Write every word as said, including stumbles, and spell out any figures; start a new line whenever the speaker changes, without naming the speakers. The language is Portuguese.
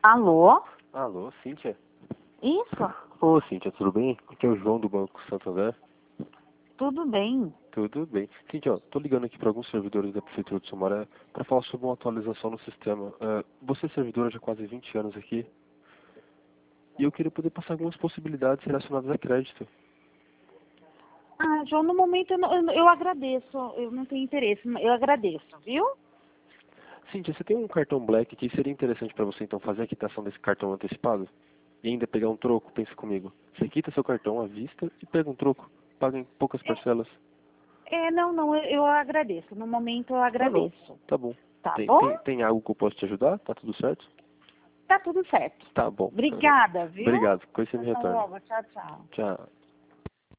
Alô?
Alô, Cíntia?
Isso?
Ô, Cíntia, tudo bem? Aqui é o João do Banco Santander.
Tudo bem.
Tudo bem. Cíntia, ó, tô ligando aqui para alguns servidores da Prefeitura de Sumaré para falar sobre uma atualização no sistema. É, você é servidora já há quase vinte anos aqui e eu queria poder passar algumas possibilidades relacionadas a crédito.
Ah, João, no momento eu, não- eu, não- eu agradeço. Eu não tenho interesse, mas eu agradeço, viu?
Cíntia, você tem um cartão Black que seria interessante para você então fazer a quitação desse cartão antecipado? E ainda pegar um troco? Pensa comigo. Você quita seu cartão à vista e pega um troco. Paga em poucas parcelas.
É, não, não, eu, eu agradeço. No momento eu
Tá bom,
agradeço.
tá bom.
Tá
Tem,
bom?
tem, tem algo que eu posso te ajudar? Tá tudo certo?
Tá tudo certo.
Tá bom.
Obrigada, viu?
Obrigado. Coisa você me
Até
retorna.
logo. Tchau, tchau.
Tchau.